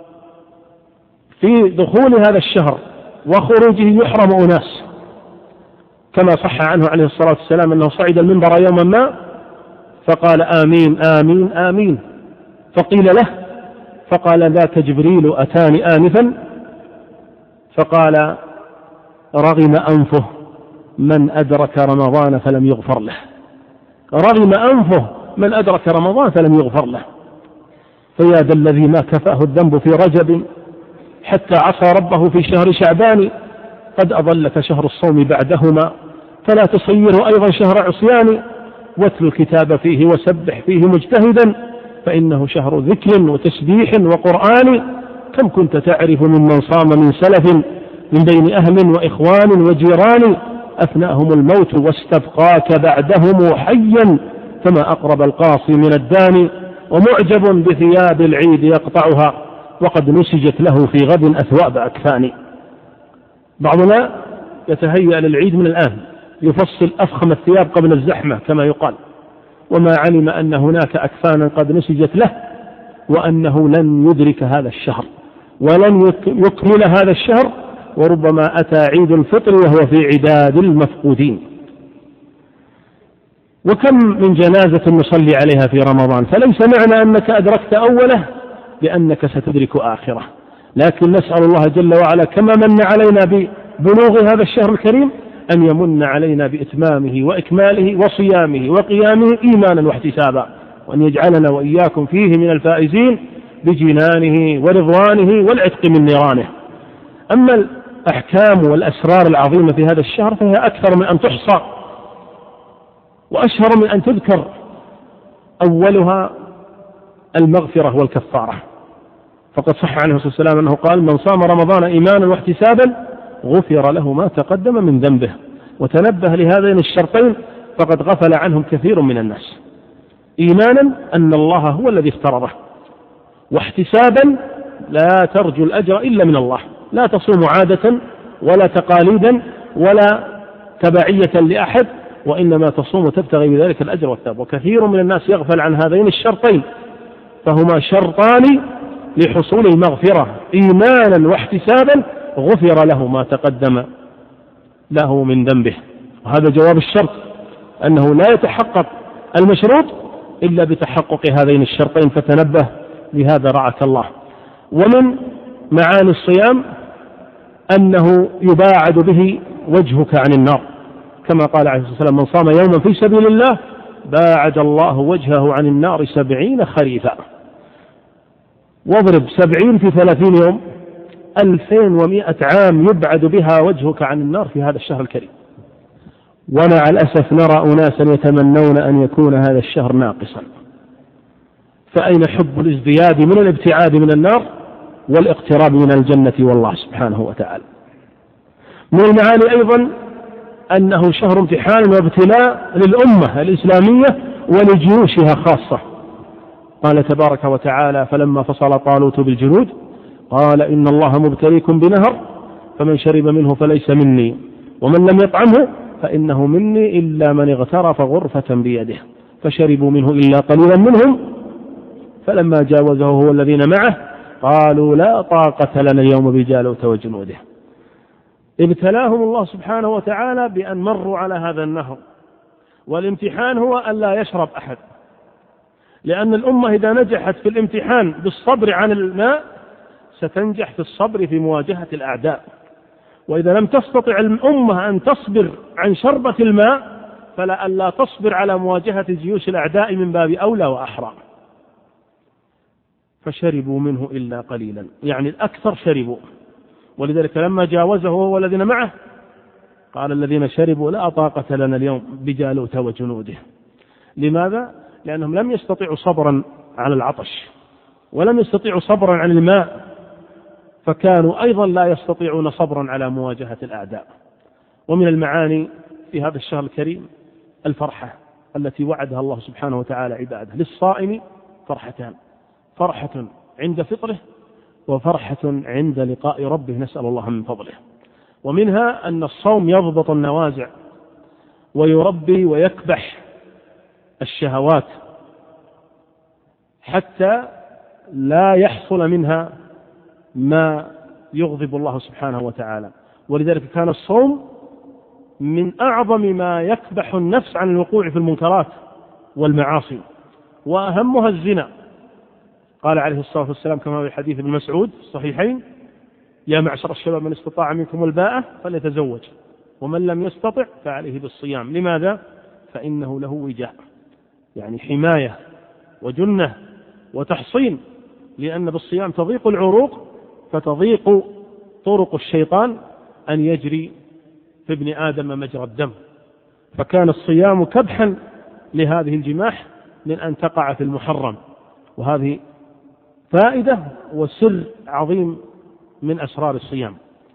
دخول هذا الشهر وخروجه يحرم أناس، كما صح عنه عليه الصلاة والسلام أنه صعد المنبر يوما ما فقال: آمين آمين آمين، فقيل له فقال: ذاك جبريل أتاني آنفا فقال: رغم أنفه من أدرك رمضان فلم يغفر له، رغم أنفه من أدرك رمضان فلم يغفر له. فيا ذا الذي ما كفاه الذنب في رجب حتى عصى ربه في شهر شعبان، قد أضلك شهر الصوم بعدهما فلا تصيره أيضا شهر عصيان، واتل الكتاب فيه وسبح فيه مجتهدا، فإنه شهر ذكر وتسبيح وقرآن. كم كنت تعرف ممن صام من سلف من بين أهل وإخوان وجيران، أفناهم الموت واستبقاك بعدهم حيا، فما أقرب القاصي من الداني، ومعجب بثياب العيد يقطعها وقد نسجت له في غد أثواب أكفان. بعضنا يتهيأ للعيد من الآن، يفصل أفخم الثياب قبل الزحمة كما يقال، وما علم أن هناك أكفانا قد نسجت له، وأنه لن يدرك هذا الشهر ولن يكمل هذا الشهر، وربما أتى عيد الفطر وهو في عداد المفقودين. وكم من جنازة نصلي عليها في رمضان، فليس معنى أنك أدركت أوله بأنك ستدرك آخره، لكن نسأل الله جل وعلا كما من علينا ببلوغ هذا الشهر الكريم أن يمن علينا بإتمامه وإكماله وصيامه وقيامه إيمانا واحتسابا، وأن يجعلنا وإياكم فيه من الفائزين بجنانه ورضوانه والعتق من نيرانه. أما الأحكام والأسرار العظيمة في هذا الشهر فهي أكثر من أن تحصى وأشهر من أن تذكر. أولها المغفرة والكفارة، فقد صح عنه صلى الله عليه وسلم أنه قال: من صام رمضان إيمانا واحتسابا غفر له ما تقدم من ذنبه. وتنبه لهذين الشرطين فقد غفل عنهم كثير من الناس. إيمانا أن الله هو الذي افترضه، واحتسابا لا ترجو الأجر إلا من الله، لا تصوم عادة ولا تقاليدا ولا تبعية لأحد، وإنما تصوم وتبتغي بذلك الأجر والثواب. وكثير من الناس يغفل عن هذين الشرطين، فهما شرطان لحصول المغفرة: إيمانا واحتسابا غفر له ما تقدم له من ذنبه. وهذا جواب الشرط، أنه لا يتحقق المشروط إلا بتحقق هذين الشرطين، فتنبه لهذا رعاك الله. ومن معاني الصيام أنه يباعد به وجهك عن النار، كما قال عليه الصلاة والسلام: من صام يوما في سبيل الله باعد الله وجهه عن النار سبعين خريفا. واضرب سبعين في ثلاثين يوم، ألفين ومائة عام يبعد بها وجهك عن النار في هذا الشهر الكريم. ومع الأسف نرى أناسا يتمنون أن يكون هذا الشهر ناقصا، فأين حب الازدياد من الابتعاد من النار والاقتراب من الجنة والله سبحانه وتعالى. من المعاني أيضا أنه شهر امتحان وابتلاء للأمة الإسلامية ولجيوشها خاصة. قال تبارك وتعالى: فلما فصل طالوت بالجنود قال إن الله مبتليكم بنهر فمن شرب منه فليس مني ومن لم يطعمه فإنه مني إلا من اغترف غرفة بيده فشربوا منه إلا قليلا منهم فلما جاوزه هو الذين معه قالوا لا طاقة لنا اليوم بجالوت وجنوده. ابتلاهم الله سبحانه وتعالى بأن مروا على هذا النهر، والامتحان هو أن لا يشرب أحد، لأن الأمة إذا نجحت في الامتحان بالصبر عن الماء ستنجح في الصبر في مواجهة الأعداء، وإذا لم تستطع الأمة أن تصبر عن شربة الماء فلا ألا تصبر على مواجهة جيوش الأعداء من باب أولى وأحرى. فشربوا منه إلا قليلا، يعني الأكثر شربوا، ولذلك لما جاوزه هو والذين معه قال الذين شربوا لا طاقة لنا اليوم بجالوت وجنوده. لماذا؟ لأنهم لم يستطيعوا صبرا على العطش ولم يستطيعوا صبرا عن الماء، فكانوا أيضا لا يستطيعون صبرا على مواجهة الأعداء. ومن المعاني في هذا الشهر الكريم الفرحة التي وعدها الله سبحانه وتعالى عباده. للصائم فرحتان: فرحة عند فطره وفرحة عند لقاء ربه، نسأل الله من فضله. ومنها أن الصوم يضبط النوازع ويربي ويكبح الشهوات حتى لا يحصل منها ما يغضب الله سبحانه وتعالى. ولذلك كان الصوم من أعظم ما يكبح النفس عن الوقوع في المنكرات والمعاصي، وأهمها الزنا. قال عليه الصلاة والسلام كما في حديث ابن مسعود الصحيحين: يا معشر الشباب من استطاع منكم الباءة فليتزوج. ومن لم يستطع فعليه بالصيام. لماذا؟ فإنه له وجاء، يعني حماية وجنة وتحصين، لأن بالصيام تضيق العروق فتضيق طرق الشيطان أن يجري في ابن آدم مجرى الدم، فكان الصيام كبحا لهذه الجماح من أن تقع في المحرم. وهذه فائدة وسر عظيم من أسرار الصيام.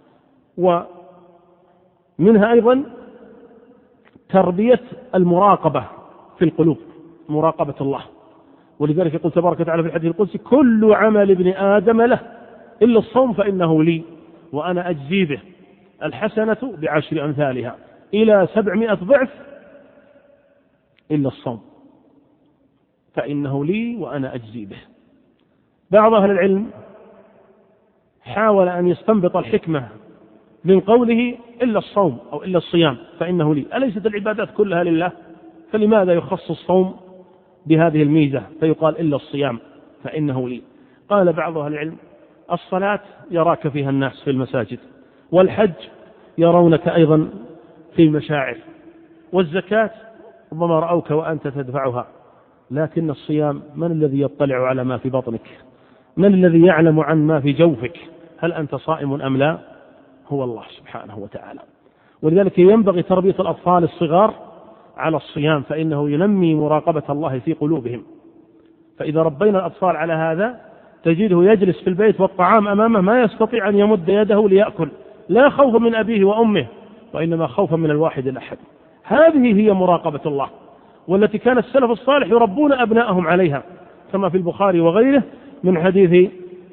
ومنها أيضا تربية المراقبة في القلوب، مراقبة الله. ولذلك يقول تبارك وتعالى في الحديث القدسي: كل عمل ابن آدم له إلا الصوم فإنه لي وأنا أجزي به، الحسنة بعشر أمثالها إلى سبعمائة ضعف إلا الصوم فإنه لي وأنا أجزي به. بعض أهل العلم حاول أن يستنبط الحكمة من قوله إلا الصوم أو إلا الصيام فإنه لي، أليست العبادات كلها لله؟ فلماذا يخص الصوم بهذه الميزة فيقال إلا الصيام فإنه لي؟ قال بعض أهل العلم: الصلاة يراك فيها الناس في المساجد، والحج يرونك أيضا في المشاعر، والزكاة ربما رأوك وأنت تدفعها، لكن الصيام من الذي يطلع على ما في بطنك؟ من الذي يعلم عن ما في جوفك؟ هل أنت صائم أم لا؟ هو الله سبحانه وتعالى. ولذلك ينبغي تربية الأطفال الصغار على الصيام، فإنه ينمي مراقبة الله في قلوبهم. فإذا ربينا الأطفال على هذا تجده يجلس في البيت والطعام أمامه ما يستطيع أن يمد يده ليأكل، لا خوفا من أبيه وأمه، وإنما خوفا من الواحد الأحد. هذه هي مراقبة الله، والتي كان السلف الصالح يربون أبناءهم عليها، كما في البخاري وغيره من حديث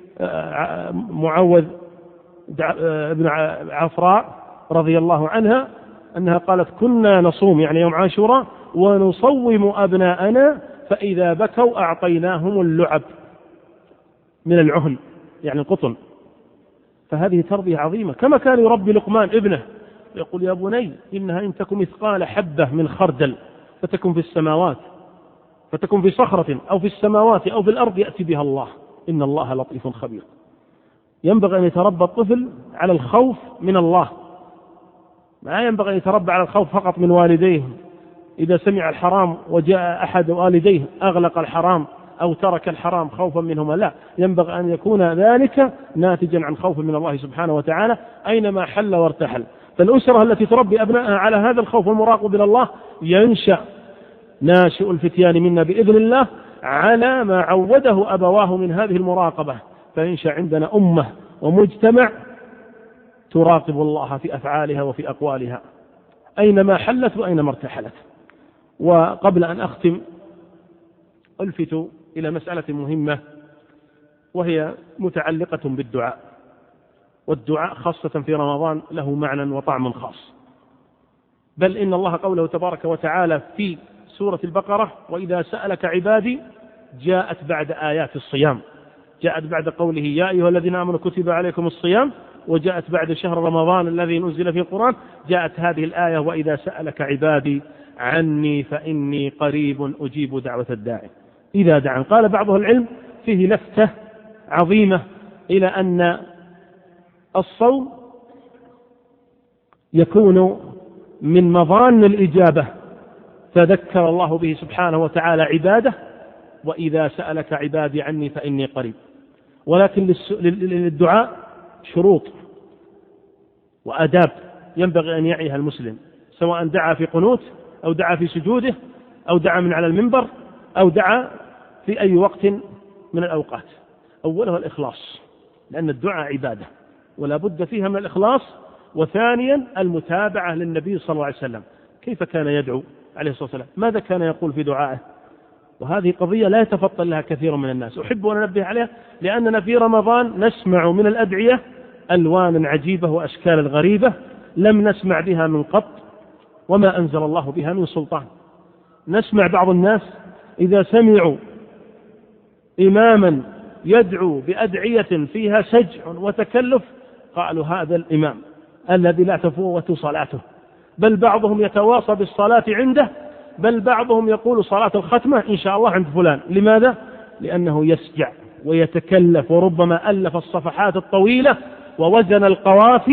معوذ ابن عفراء رضي الله عنها أنها قالت: كنا نصوم يعني يوم عاشوراء ونصوم أبناءنا فإذا بكوا أعطيناهم اللعب من العهن يعني القطن. فهذه تربية عظيمة. كما كان يربي لقمان ابنه يقول: يا بني إنها إن تكن مثقال حبة من خردل فتكن في السماوات فتكن في صخرة أو في السماوات أو في الأرض يأتي بها الله إن الله لطيف خبير. ينبغي أن يتربى الطفل على الخوف من الله، ما ينبغي أن يتربى على الخوف فقط من والديه، إذا سمع الحرام وجاء أحد والديه أغلق الحرام أو ترك الحرام خوفا منهما، لا، ينبغي أن يكون ذلك ناتجا عن خوف من الله سبحانه وتعالى أينما حل وارتحل. فالأسرة التي تربي أبنائها على هذا الخوف والمراقبة من الله ينشأ ناشئ الفتيان منا بإذن الله على ما عوده أبواه من هذه المراقبة، فينشأ عندنا أمة ومجتمع تراقب الله في أفعالها وفي أقوالها أينما حلت وأينما ارتحلت. وقبل أن أختم ألفت إلى مسألة مهمة وهي متعلقة بالدعاء، والدعاء خاصة في رمضان له معنى وطعم خاص، بل إن الله قوله تبارك وتعالى في سورة البقرة: وإذا سألك عبادي، جاءت بعد آيات الصيام، جاءت بعد قوله: يا أيها الذين آمنوا كتب عليكم الصيام، وجاءت بعد شهر رمضان الذي نزل فيه القرآن، جاءت هذه الآية: وإذا سألك عبادي عني فإني قريب أجيب دعوة الداعي إذا دعان. قال بعض العلم فيه لفتة عظيمة إلى أن الصوم يكون من مظان الإجابة، فذكر الله به سبحانه وتعالى عباده: وإذا سألك عبادي عني فإني قريب. ولكن للدعاء شروط وآداب ينبغي أن يعيها المسلم، سواء دعا في قنوت أو دعا في سجوده أو دعا من على المنبر أو دعا في أي وقت من الأوقات. أولها الإخلاص، لأن الدعاء عبادة ولا بد فيها من الإخلاص. وثانيا المتابعة للنبي صلى الله عليه وسلم، كيف كان يدعو عليه الصلاة والسلام، ماذا كان يقول في دعائه. وهذه قضية لا يتفطن لها كثير من الناس، أحب أن أنبه عليها، لأننا في رمضان نسمع من الأدعية ألوان عجيبة وأشكال غريبة لم نسمع بها من قط وما أنزل الله بها من سلطان. نسمع بعض الناس إذا سمعوا إماما يدعو بأدعية فيها سجع وتكلف قالوا: هذا الإمام الذي لا تفوت صلاته، بل بعضهم يتواصى بالصلاة عنده، بل بعضهم يقول صلاة الختمة إن شاء الله عند فلان. لماذا؟ لأنه يسجع ويتكلف، وربما ألف الصفحات الطويلة ووزن القوافي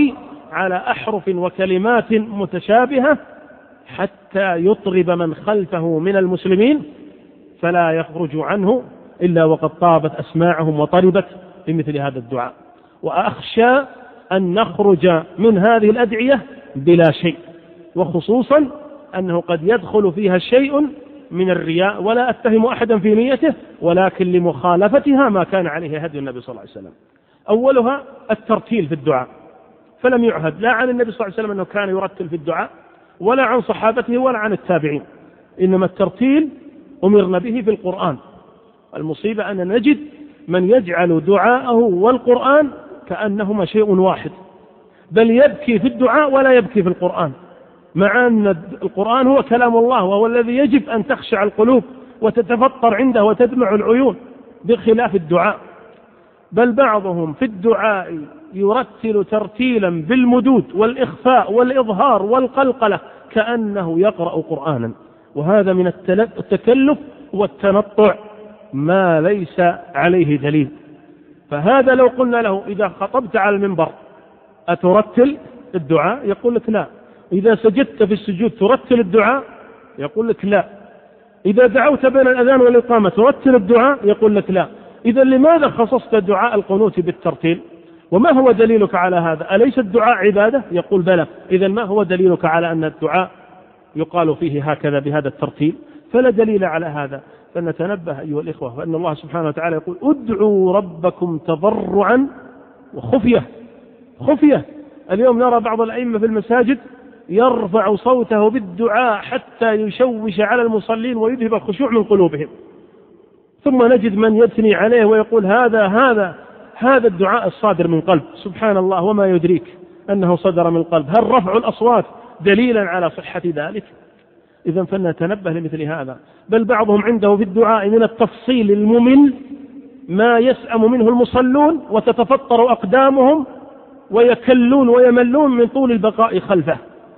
على أحرف وكلمات متشابهة حتى يطرب من خلفه من المسلمين فلا يخرج عنه إلا وقد طابت أسماعهم وطربت بمثل هذا الدعاء. وأخشى أن نخرج من هذه الأدعية بلا شيء، وخصوصا أنه قد يدخل فيها شيء من الرياء، ولا أتهم أحدا في نيته، ولكن لمخالفتها ما كان عليه هدي النبي صلى الله عليه وسلم. أولها الترتيل في الدعاء، فلم يعهد لا عن النبي صلى الله عليه وسلم أنه كان يرتل في الدعاء، ولا عن صحابته، ولا عن التابعين، إنما الترتيل أمرنا به في القرآن. المصيبة أن نجد من يجعل دعاءه والقرآن كأنهما شيء واحد، بل يبكي في الدعاء ولا يبكي في القرآن، مع أن القرآن هو كلام الله، وهو الذي يجب أن تخشع القلوب وتتفطر عنده وتدمع العيون، بخلاف الدعاء. بل بعضهم في الدعاء يرتل ترتيلا بالمدود والإخفاء والإظهار والقلقلة كأنه يقرأ قرآنا، وهذا من التكلف والتنطع ما ليس عليه دليل. فهذا لو قلنا له إذا خطبت على المنبر أترتل الدعاء؟ يقول لك لا. إذا سجدت في السجود ترتل الدعاء؟ يقول لك لا. إذا دعوت بين الأذان والإقامة ترتل الدعاء؟ يقول لك لا. إذا لماذا خصصت دعاء القنوت بالترتيل؟ وما هو دليلك على هذا؟ أليس الدعاء عبادة؟ يقول بلى. إذا ما هو دليلك على أن الدعاء يقال فيه هكذا بهذا الترتيل؟ فلا دليل على هذا. فنتنبه أيها الإخوة، فإن الله سبحانه وتعالى يقول ادعوا ربكم تضرعا وخفية. خفية. اليوم نرى بعض الأئمة في المساجد يرفع صوته بالدعاء حتى يشوش على المصلين ويذهب الخشوع من قلوبهم، ثم نجد من يثني عليه ويقول هذا هذا هذا الدعاء الصادر من قلب. سبحان الله، وما يدريك أنه صدر من قلب؟ هل رفع الأصوات دليلا على صحة ذلك؟ إذن فلنتنبه لمثل هذا. بل بعضهم عنده في الدعاء من التفصيل الممل ما يسأم منه المصلون وتتفطر أقدامهم ويكلون ويملون من طول البقاء خلفه،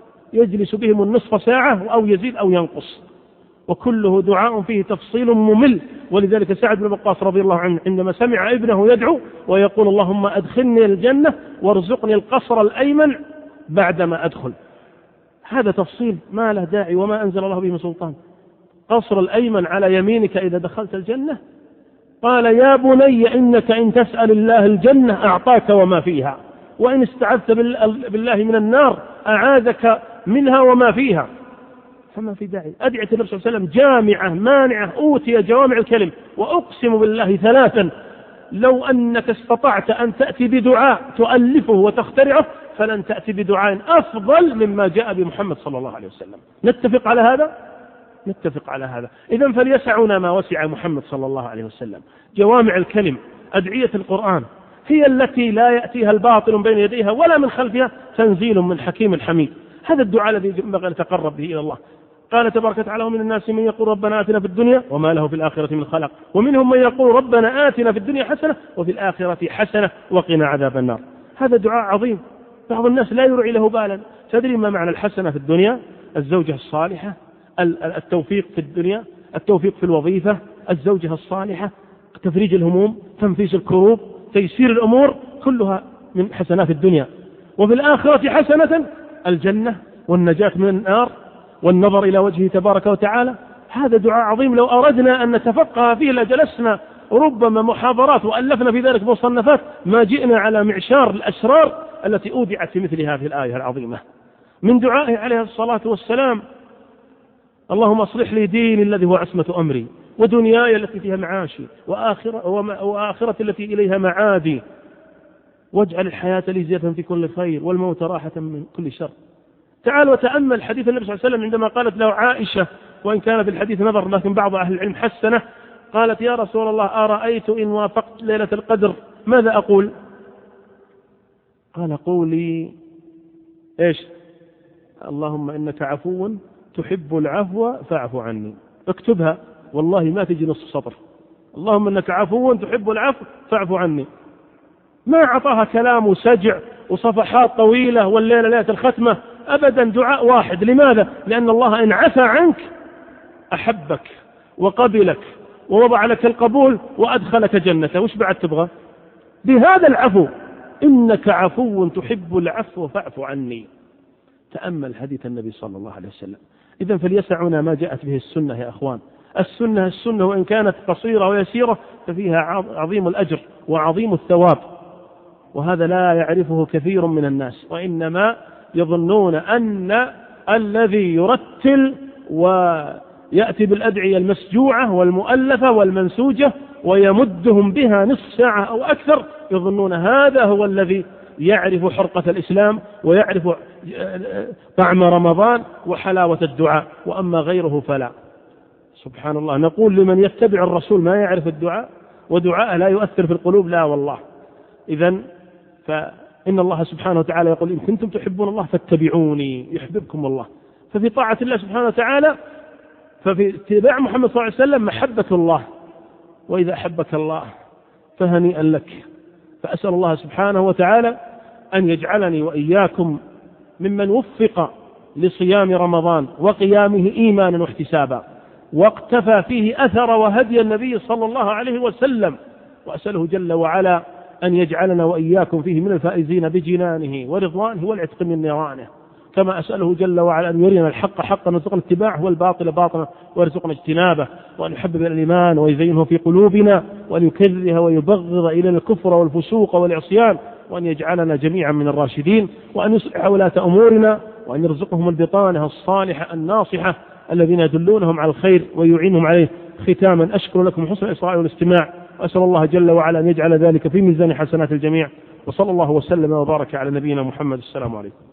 يجلس بهم النصف ساعة أو يزيد أو ينقص، وكله دعاء فيه تفصيل ممل. ولذلك سعد بن وقاص رضي الله عنه عندما سمع ابنه يدعو ويقول اللهم أدخلني الجنة وارزقني القصر الأيمن بعدما أدخل، هذا تفصيل ما له داعي وما أنزل الله به من سلطان. قصر الأيمن على يمينك إذا دخلت الجنة؟ قال يا بني إنك إن تسأل الله الجنة أعطاك وما فيها، وإن استعذت بالله من النار أعاذك منها وما فيها. فما في داعي. أدعية النبي صلى الله عليه وسلم جامعة مانعة، أوتي جوامع الكلم. وأقسم بالله ثلاثا لو أنك استطعت أن تأتي بدعاء تؤلفه وتخترعه فلن تأتي بدعاء أفضل مما جاء بمحمد صلى الله عليه وسلم. نتفق على هذا؟ نتفق على هذا. إذن فليسعنا ما وسع محمد صلى الله عليه وسلم. جوامع الكلم، أدعية القرآن هي التي لا يأتيها الباطل بين يديها ولا من خلفها، تنزيل من حكيم حميد. هذا الدعاء الذي ينبغي أن نتقرب به إلى الله. قال تبارك وتعالى ومن الناس من يقول ربنا آتنا في الدنيا وما له في الآخرة من خلاق، ومنهم من يقول ربنا آتنا في الدنيا حسنة وفي الآخرة حسنة وقنا عذاب النار. هذا دعاء عظيم، بعض الناس لا يرعي له بالا. تدري ما معنى الحسنة في الدنيا؟ الزوجة الصالحة، التوفيق في الدنيا، التوفيق في الوظيفة، الزوجة الصالحة، تفريج الهموم، تنفيس الكروب، تيسير الأمور، كلها من حسنات الدنيا. وفي الآخرة حسنة، الجنة والنجاة من النار والنظر إلى وجهه تبارك وتعالى. هذا دعاء عظيم، لو أردنا أن نتفقه فيه لجلسنا ربما محاضرات وألفنا في ذلك مصنفات، ما جئنا على معشار الأسرار التي أودعت في مثل هذه الآية العظيمة. من دعائه عليه الصلاة والسلام اللهم اصلح لي ديني الذي هو عصمة أمري، ودنياي التي فيها معاشي، وآخرة وآخرة التي إليها معادي، واجعل الحياة لي زيادة في كل خير والموت راحة من كل شر. تعال وتأمل حديث النبي صلى الله عليه وسلم عندما قالت له عائشة، وإن كان في الحديث نظر لكن بعض أهل العلم حسنه، قالت يا رسول الله أرأيت إن وافقت ليلة القدر ماذا أقول؟ قال قولي إيش؟ اللهم إنك عفو تحب العفو فاعف عني. اكتبها والله ما تجي نصف سطر. اللهم إنك عفو تحب العفو فاعف عني. ما عطاها كلام وسجع وصفحات طويلة والليلة ليلة الختمة، أبدا دعاء واحد. لماذا؟ لأن الله إن عفى عنك أحبك وقبلك ووضع لك القبول وأدخلك جنته. وش بعد تبغى؟ بهذا العفو إنك عفو تحب العفو فاعف عني. تأمل حديث النبي صلى الله عليه وسلم. إذن فليسعنا ما جاءت به السنة يا أخوان. السنة السنة وإن كانت قصيرة ويسيرة ففيها عظيم الأجر وعظيم الثواب، وهذا لا يعرفه كثير من الناس، وإنما يظنون أن الذي يرتل ويأتي بالأدعية المسجوعة والمؤلفة والمنسوجة ويمدهم بها نصف ساعة أو أكثر، يظنون هذا هو الذي يعرف حرقة الإسلام ويعرف طعم رمضان وحلاوة الدعاء، وأما غيره فلا. سبحان الله، نقول لمن يتبع الرسول ما يعرف الدعاء ودعاءه لا يؤثر في القلوب؟ لا والله. إذن فإن الله سبحانه وتعالى يقول إن كنتم تحبون الله فاتبعوني يحببكم الله. ففي طاعة الله سبحانه وتعالى، ففي اتباع محمد صلى الله عليه وسلم محبة الله، وإذا أحبك الله فهنيئا لك. فأسأل الله سبحانه وتعالى أن يجعلني وإياكم ممن وفق لصيام رمضان وقيامه إيمانا واحتسابا، واقتفى فيه أثر وهدي النبي صلى الله عليه وسلم، وأسأله جل وعلا أن يجعلنا وإياكم فيه من الفائزين بجنانه ورضوانه والعتق من نيرانه، كما أسأله جل وعلا أن يرينا الحق حقا وارزقنا اتباعه والباطل باطلا وارزقنا اجتنابه، وأن يحبب الإيمان ويزينه في قلوبنا، وأن يكره ويبغض إلى الكفر والفسوق والعصيان، وأن يجعلنا جميعا من الراشدين، وأن يصلح ولاة أمورنا، وأن يرزقهم البطانة الصالحة الناصحة الذين يدلونهم على الخير ويعينهم عليه. ختاما أشكر لكم حسن الإصغاء والاستماع، وأسأل الله جل وعلا أن يجعل ذلك في ميزان حسنات الجميع، وصلى الله وسلم وبارك على نبينا محمد. السلام عليكم.